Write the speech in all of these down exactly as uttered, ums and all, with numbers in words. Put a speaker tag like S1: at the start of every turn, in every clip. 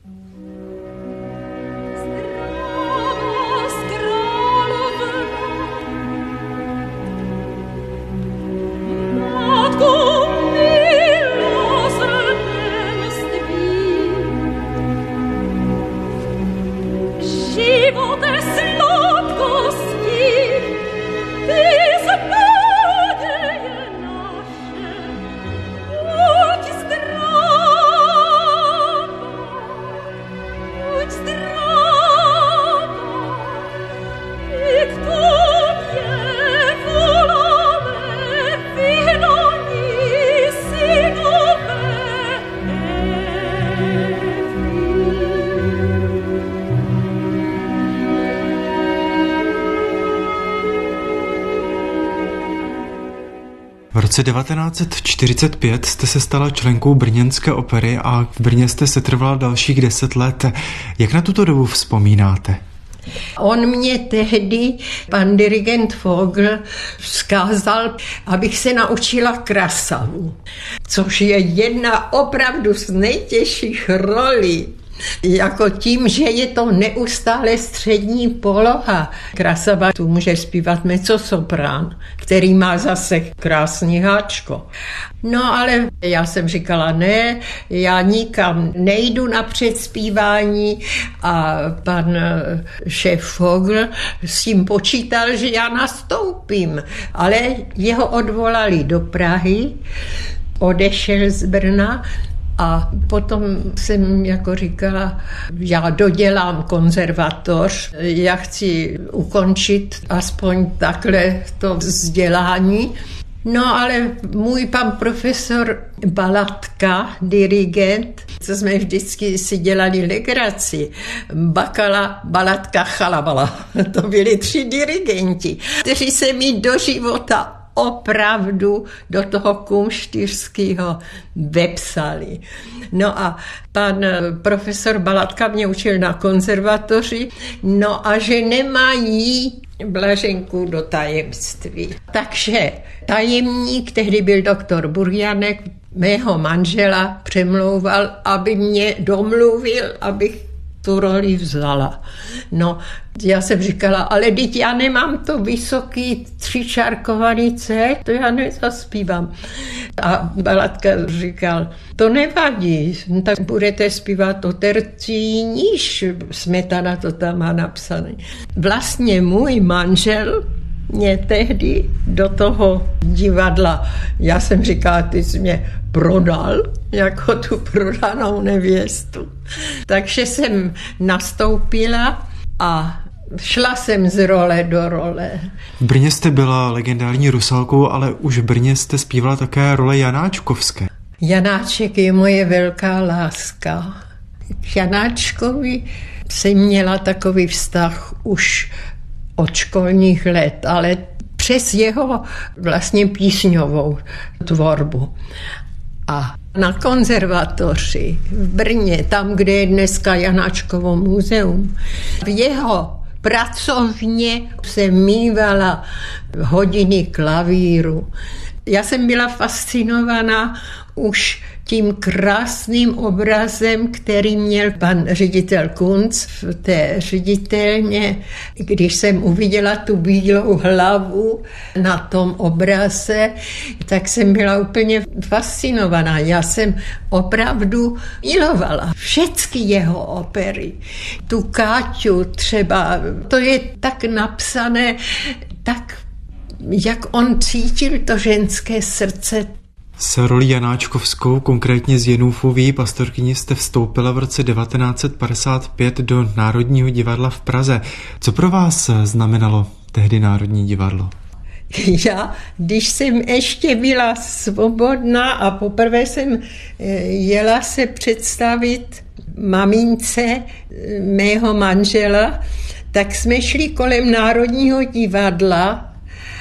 S1: V roce devatenáct set čtyřicet pět jste se stala členkou brněnské opery a v Brně jste setrvala dalších deset let. Jak na tuto dobu vzpomínáte?
S2: On mě tehdy, pan dirigent Vogl, vzkázal, abych se naučila krasavu, což je jedna opravdu z nejtěžších rolí. Jako tím, že je to neustále střední poloha. Krasava tu může zpívat mezzosoprán, který má zase krásný háčko. No ale já jsem říkala ne, já nikam nejdu na předspívání a pan šéf Vogl s tím počítal, že já nastoupím. Ale jeho odvolali do Prahy, odešel z Brna. A potom jsem jako říkala, já dodělám konzervatoř, já chci ukončit aspoň takhle to vzdělání. No ale můj pan profesor Balatka, dirigent, co jsme vždycky si dělali legraci, Bakala, Balatka, Chalabala. To byli tři dirigenti, kteří se mi do života opravdu do toho kumštýřského vepsali. No a pan profesor Balatka mě učil na konzervatoři, no a že nemají Blaženku do tajemství. Takže tajemník, tehdy byl doktor Burjanek, mého manžela přemlouval, aby mě domluvil, abych tu roli vzala. No, já jsem říkala, ale teď já nemám to vysoký třičárkovaný C, to já nezaspívám. A Balatka říkal, to nevadí, tak budete zpívat o tercí níž, Smetana to tam má napsané. Vlastně můj manžel mě tehdy do toho divadla, já jsem říkala, ty jsi mě prodal, jako tu prodanou nevěstu. Takže jsem nastoupila a šla jsem z role do role.
S1: V Brně jste byla legendární Rusalkou, ale už v Brně jste zpívala také role Janáčkovské.
S2: Janáček je moje velká láska. K Janáčkovi jsem měla takový vztah už od školních let, ale přes jeho vlastně písňovou tvorbu. A na konzervatoři v Brně, tam, kde je dneska Janáčkovo muzeum, v jeho pracovně jsem mívala hodiny klavíru. Já jsem byla fascinovaná už tím krásným obrazem, který měl pan ředitel Kunc v té ředitelně. Když jsem uviděla tu bílou hlavu na tom obraze, tak jsem byla úplně fascinovaná. Já jsem opravdu milovala všechny jeho opery. Tu Káťu třeba, to je tak napsané, tak jak on cítil to ženské srdce.
S1: S rolí Janáčkovskou, konkrétně z Jenůfový pastorkyni, jste vstoupila v roce devatenáct set padesát pět do Národního divadla v Praze. Co pro vás znamenalo tehdy Národní divadlo?
S2: Já, když jsem ještě byla svobodná a poprvé jsem jela se představit mamince mého manžela, tak jsme šli kolem Národního divadla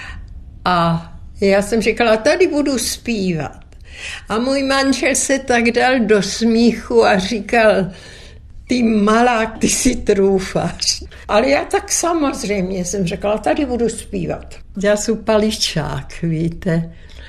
S2: a já jsem říkala, tady budu zpívat. A můj manžel se tak dal do smíchu a říkal, ty malá, ty si trůfáš. Ale já tak samozřejmě jsem říkala, tady budu zpívat. Já jsem paličák, víte.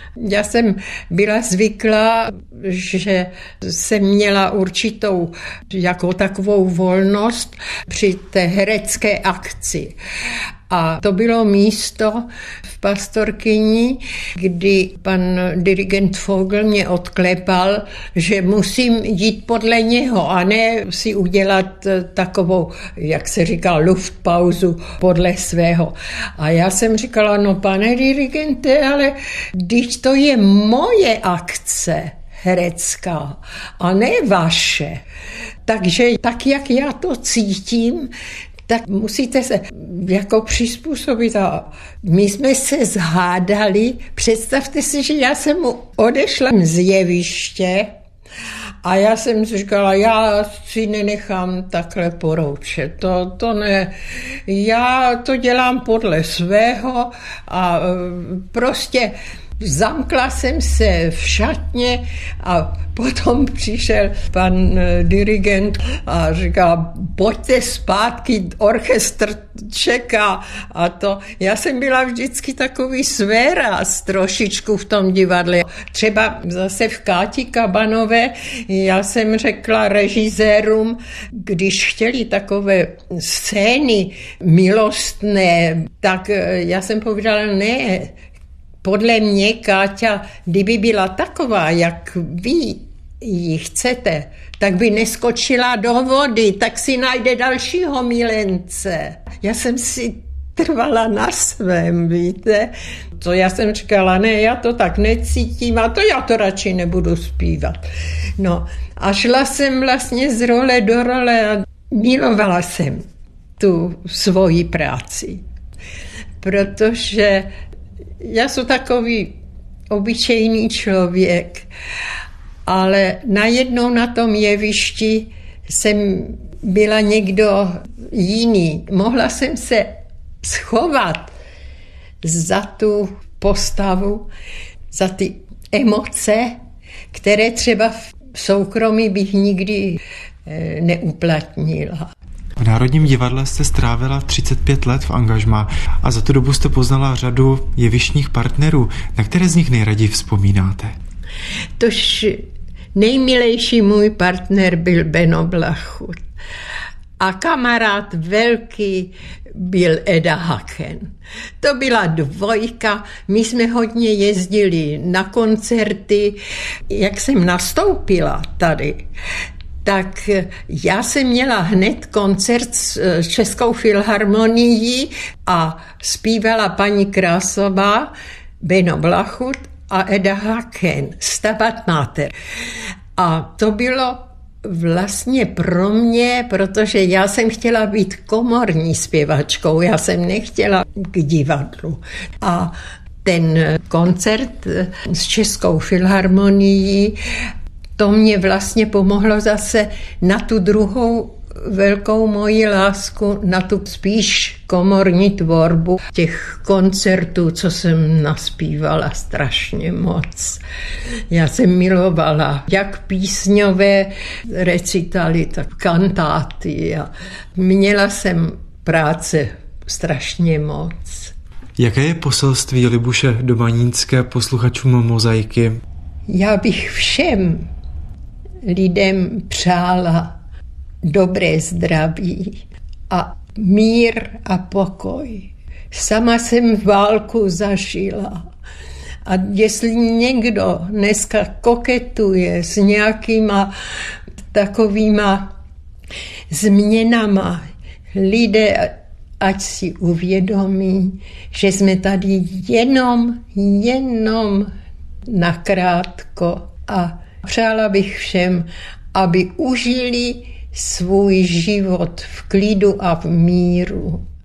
S2: Já jsem byla zvyklá, že jsem měla určitou jako takovou volnost při té herecké akci. A to bylo místo v Pastorkyni, kdy pan dirigent Vogl mě odklepal, že musím jít podle něho a ne si udělat takovou, jak se říká, luftpauzu podle svého. A já jsem říkala, no pane dirigente, ale když to je moje akce herecká a ne vaše, takže tak, jak já to cítím, tak musíte se jako přizpůsobit. A my jsme se zhádali. Představte si, že já jsem mu odešla z jeviště a já jsem si říkala, já si nenechám takhle poroučet. To, to ne. Já to dělám podle svého a prostě zamkla jsem se v šatně a potom přišel pan dirigent a říkal, pojďte zpátky, orchestr čeká a to. Já jsem byla vždycky takový svéraz trošičku v tom divadle. Třeba zase v Káti Kabanové já jsem řekla režisérům, když chtěli takové scény milostné, tak já jsem povedala ne, podle mě, Káťa, kdyby byla taková, jak vy ji chcete, tak by neskočila do vody, tak si najde dalšího milence. Já jsem si trvala na svém, víte. To já jsem říkala, ne, já to tak necítím a to já to radši nebudu zpívat. No a šla jsem vlastně z role do role a milovala jsem tu svoji práci. Protože já jsem takový obyčejný člověk, ale najednou na tom jevišti jsem byla někdo jiný. Mohla jsem se schovat za tu postavu, za ty emoce, které třeba v soukromí bych nikdy neuplatnila.
S1: V Národním divadle jste strávila třicet pět let v angažmá a za tu dobu jste poznala řadu jevištních partnerů. Na které z nich nejraději vzpomínáte?
S2: Tož nejmilejší můj partner byl Beno Blachut. A kamarád velký byl Eda Haken. To byla dvojka, my jsme hodně jezdili na koncerty. Jak jsem nastoupila tady, tak já jsem měla hned koncert s Českou filharmonií a zpívala paní Krásová, Beno Blachut a Eda Haken, Stabat Mater. A to bylo vlastně pro mě, protože já jsem chtěla být komorní zpěvačkou, já jsem nechtěla k divadlu. A ten koncert s Českou filharmonií, to mě vlastně pomohlo zase na tu druhou velkou moji lásku, na tu spíš komorní tvorbu těch koncertů, co jsem naspívala strašně moc. Já jsem milovala jak písňové recitály, tak kantáty a měla jsem práce strašně moc.
S1: Jaké je poselství Libuše Domanínské posluchačům Mozaiky?
S2: Já bych všem lidem přála dobré zdraví a mír a pokoj. Sama jsem válku zažila. A jestli někdo dneska koketuje s nějakýma takovýma změnama, lidé ať si uvědomí, že jsme tady jenom, jenom nakrátko. A přála bych všem, aby užili svůj život v klidu a v míru.